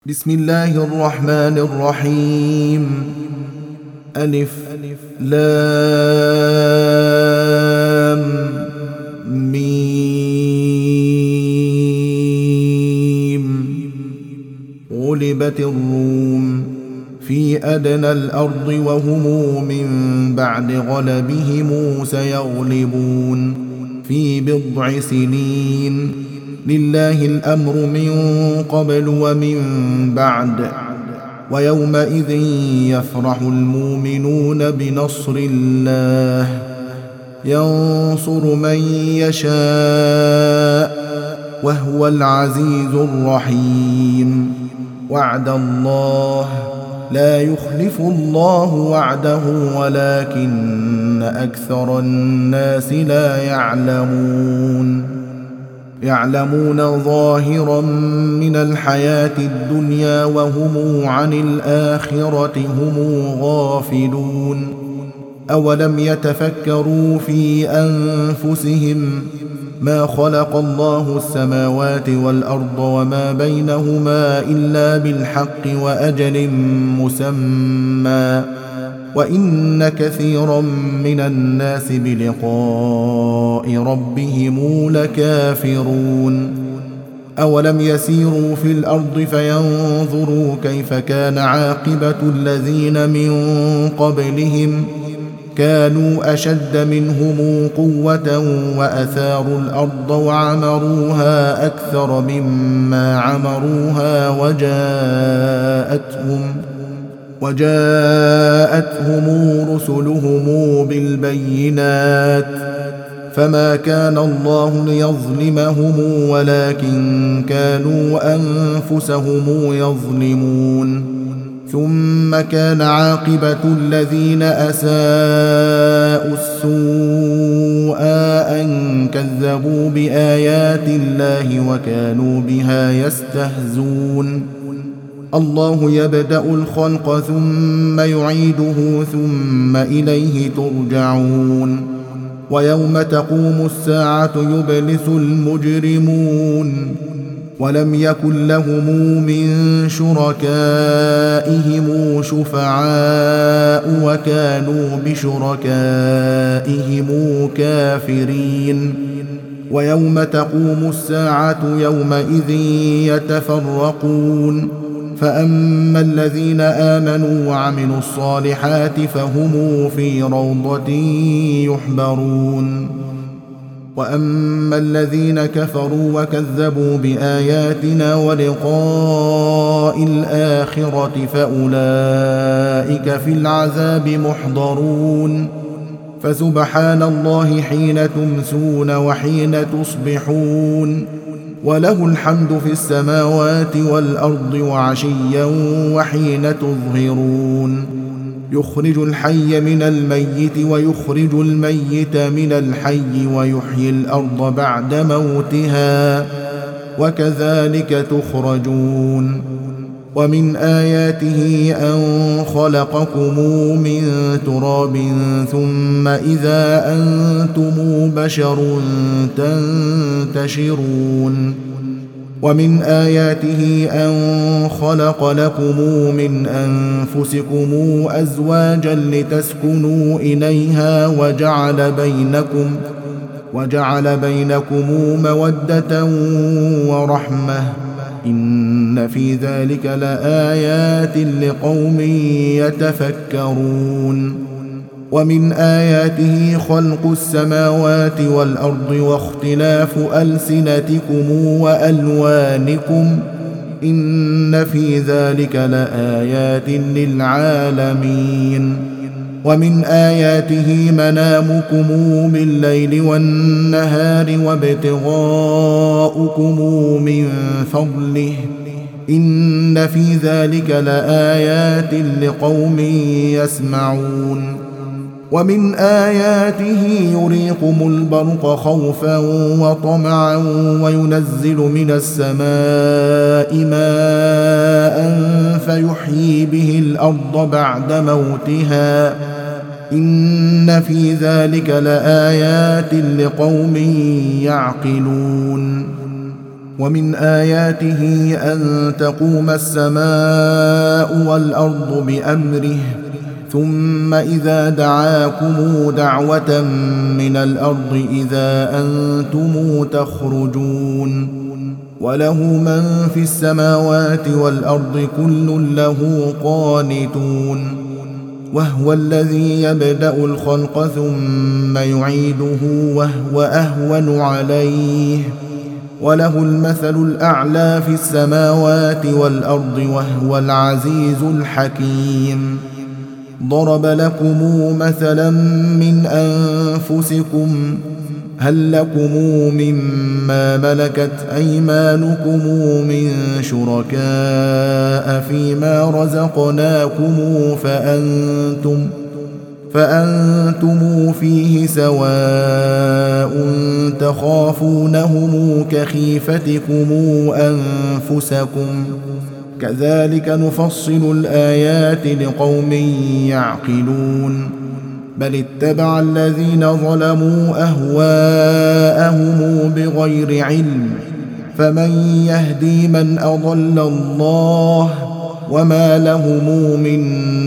بسم الله الرحمن الرحيم. ألف لام ميم. غلبت الروم في أدنى الأرض وهم من بعد غلبهم سيغلبون في بضع سنين. لله الأمر من قبل ومن بعد. ويومئذ يفرح المؤمنون بنصر الله ينصر من يشاء وهو العزيز الرحيم. وعد الله لا يخلف الله وعده ولكن أكثر الناس لا يعلمون ظاهرا من الحياة الدنيا وهم عن الآخرة هم غافلون. أولم يتفكروا في أنفسهم ما خلق الله السماوات والأرض وما بينهما إلا بالحق وأجل مسمى وإن كثيرا من الناس بلقاء ربهم لكافرون. أولم يسيروا في الأرض فينظروا كيف كان عاقبة الذين من قبلهم كانوا أشد منهم قوة وأثاروا الأرض وعمروها أكثر مما عمروها وجاءتهم رسلهم بالبينات فما كان الله ليظلمهم ولكن كانوا أنفسهم يظلمون. ثم كان عاقبة الذين أساءوا السوء أن كذبوا بآيات الله وكانوا بها يستهزون. الله يبدأ الخلق ثم يعيده ثم إليه ترجعون. ويوم تقوم الساعة يبلس المجرمون ولم يكن لهم من شركائهم شفعاء وكانوا بشركائهم كافرين. ويوم تقوم الساعة يومئذ يتفرقون فأما الذين آمنوا وعملوا الصالحات فهم في روضة يحبرون وأما الذين كفروا وكذبوا بآياتنا ولقاء الآخرة فأولئك في العذاب محضرون. فسبحان الله حين تمسون وحين تصبحون وله الحمد في السماوات والأرض وعشيا وحين تظهرون. يخرج الحي من الميت ويخرج الميت من الحي ويحيي الأرض بعد موتها وكذلك تخرجون. ومن آياته أن خلقكم من تراب ثم إذا أنتم بشر تنتشرون. ومن آياته أن خلق لكم من أنفسكم أزواجا لتسكنوا إليها وجعل بينكم مودة ورحمة إن في ذلك لآيات لقوم يتفكرون. ومن آياته خلق السماوات والأرض واختلاف ألسنتكم وألوانكم إن في ذلك لآيات للعالمين. ومن آياته منامكم بالليل والنهار وابتغاؤكم من فضله إن في ذلك لآيات لقوم يسمعون. ومن آياته يريكم البرق خوفا وطمعا وينزل من السماء ماء فيحيي به الأرض بعد موتها إن في ذلك لآيات لقوم يعقلون. ومن آياته أن تقوم السماء والأرض بأمره ثم إذا دعاكم دعوة من الأرض إذا أنتم تخرجون وله من في السماوات والأرض كل له قانتون وهو الذي يبدأ الخلق ثم يعيده وهو أهون عليه وله المثل الأعلى في السماوات والأرض وهو العزيز الحكيم ضرب لكم مثلا من أنفسكم هل لكم مما ملكت أيمانكم من شركاء فيما رزقناكم فأنتم فيه سواء تخافونهم كخيفتكم أنفسكم كذلك نفصل الآيات لقوم يعقلون بل اتبع الذين ظلموا أهواءهم بغير علم فمن يهدي من أضل الله وما لهم من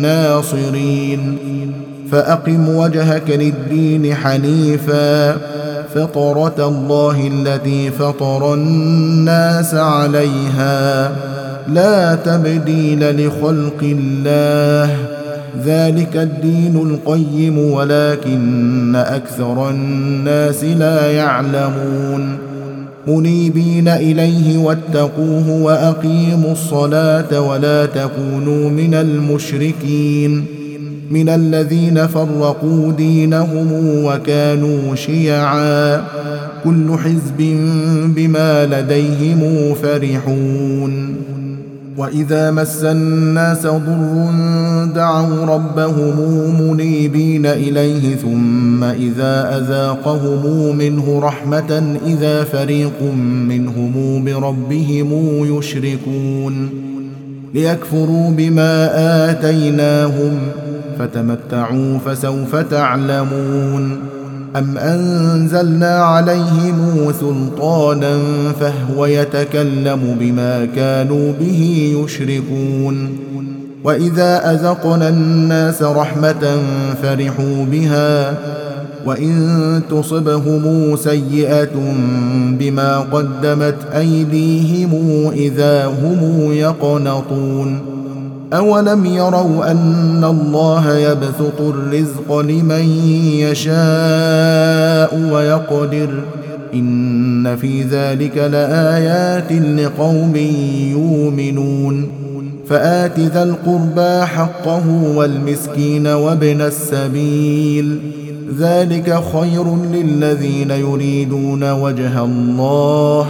ناصرين فأقم وجهك للدين حنيفا فطرة الله التي فطر الناس عليها لا تبديل لخلق الله ذلك الدين القيم ولكن أكثر الناس لا يعلمون منيبين إليه واتقوه وأقيموا الصلاة ولا تكونوا من المشركين من الذين فرقوا دينهم وكانوا شيعا كل حزب بما لديهم فرحون وإذا مس الناس ضر دعوا ربهم منيبين إليه ثم إذا أذاقهم منه رحمة إذا فريق منهم بربهم يشركون ليكفروا بما آتيناهم فتمتعوا فسوف تعلمون أم أنزلنا عليهم سلطانا فهو يتكلم بما كانوا به يشركون وإذا أذقنا الناس رحمة فرحوا بها وإن تصبهم سيئة بما قدمت أيديهم إذا هم يقنطون أولم يروا أن الله يبسط الرزق لمن يشاء ويقدر إن في ذلك لآيات لقوم يؤمنون فآت ذا القربى حقه والمسكين وابن السبيل ذلك خير للذين يريدون وجه الله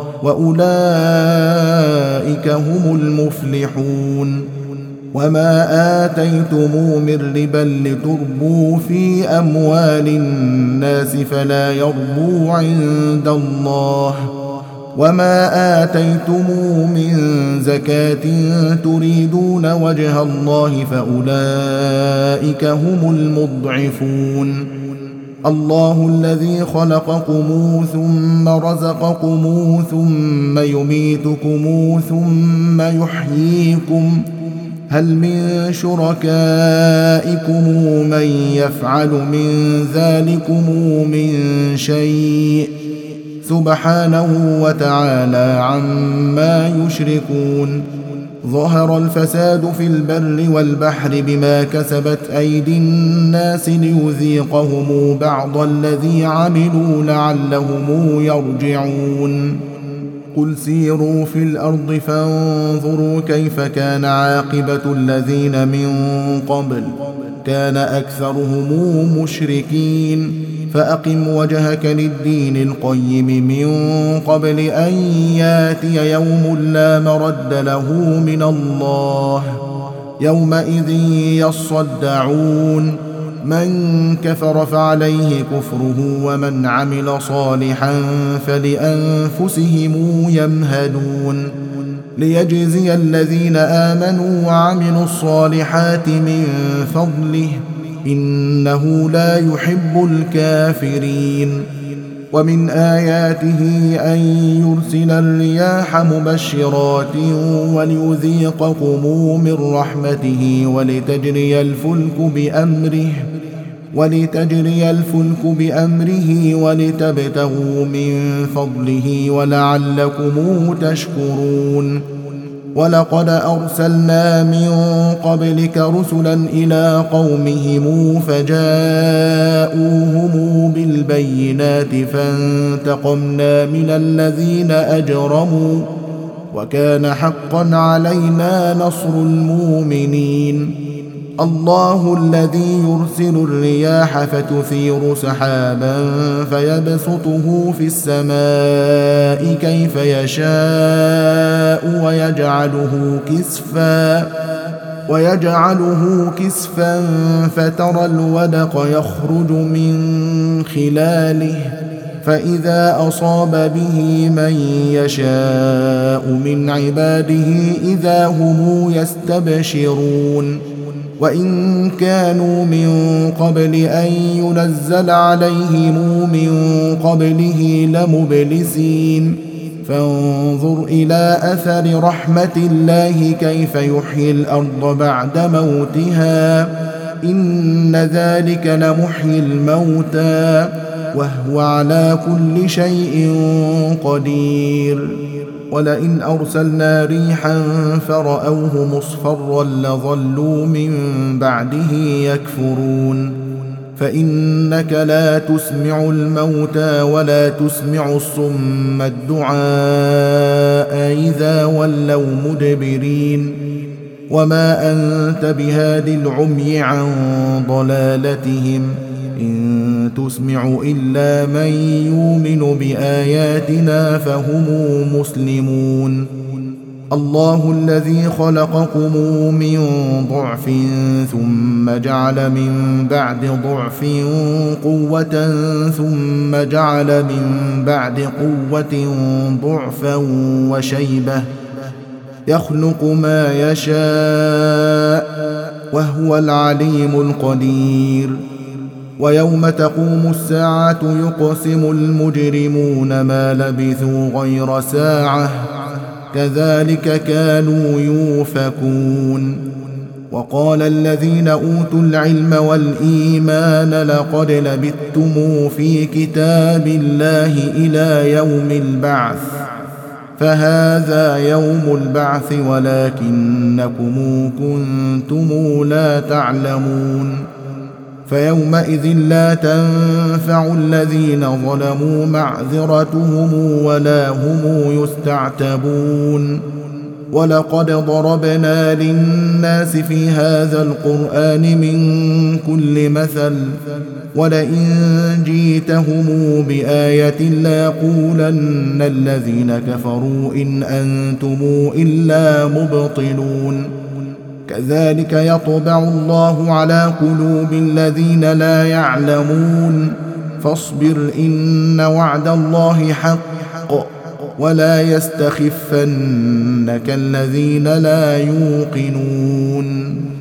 وأولئك هم المفلحون وما آتيتم من ربا لتربوا في أموال الناس فلا يربو عند الله وما آتيتم من زكاة تريدون وجه الله فأولئك هم المضعفون الله الذي خلقكم ثم رزقكم ثم يميتكم ثم يحييكم هل من شركائكم من يفعل من ذلكم من شيء سبحانه وتعالى عما يشركون ظهر الفساد في البر والبحر بما كسبت أيدي الناس ليذيقهم بعض الذي عملوا لعلهم يرجعون قل سيروا في الأرض فانظروا كيف كان عاقبة الذين من قبل كان أكثرهم مشركين فأقم وجهك للدين القيم من قبل أن ياتي يوم لا مرد له من الله يومئذ يصدعون من كفر فعليه كفره ومن عمل صالحا فلأنفسهم يمهدون ليجزي الذين آمنوا وعملوا الصالحات من فضله إنه لا يحب الكافرين ومن آياته أن يرسل الرياح مبشرات وليذيقكم من رحمته ولتجري الفلك بأمره ولتبتغوا من فضله ولعلكم تشكرون. ولقد أرسلنا من قبلك رسلا إلى قومهم فجاءوهم بالبينات فانتقمنا من الذين أجرموا وكان حقا علينا نصر المؤمنين. الله الذي يرسل الرياح فتثير سحابا فيبسطه في السماء كيف يشاء ويجعله كسفا فترى الودق يخرج من خلاله فإذا أصاب به من يشاء من عباده إذا هم يستبشرون. وإن كانوا من قبل أن ينزل عليهم من قبله لمبلسين فانظر إلى أثر رحمة الله كيف يحيي الأرض بعد موتها إن ذلك لمحيي الموتى وهو على كل شيء قدير. ولئن أرسلنا ريحا فرأوه مصفرا لظلوا من بعده يكفرون. فإنك لا تسمع الموتى ولا تسمع الصم الدعاء إذا ولوا مدبرين. وما أنت بهاد العمي عن ضلالتهم إن تسمع إلا من يؤمن بآياتنا فهم مسلمون. الله الذي خلقكم من ضعف ثم جعل من بعد ضعف قوة ثم جعل من بعد قوة ضعفا وشيبة يخلق ما يشاء وهو العليم القدير. ويوم تقوم الساعة يقسم المجرمون ما لبثوا غير ساعة كذلك كانوا يؤفكون. وقال الذين أوتوا العلم والإيمان لقد لبثتم في كتاب الله إلى يوم البعث فهذا يوم البعث ولكنكم كنتم لا تعلمون. فيومئذ لا تنفع الذين ظلموا معذرتهم ولا هم يستعتبون. ولقد ضربنا للناس في هذا القرآن من كل مثل ولئن جئتهم بآية ليقولن الذين كفروا إن أنتم إلا مبطلون. كذلك يطبع الله على قلوب الذين لا يعلمون. فاصبر إن وعد الله حق ولا يستخفنك الذين لا يوقنون.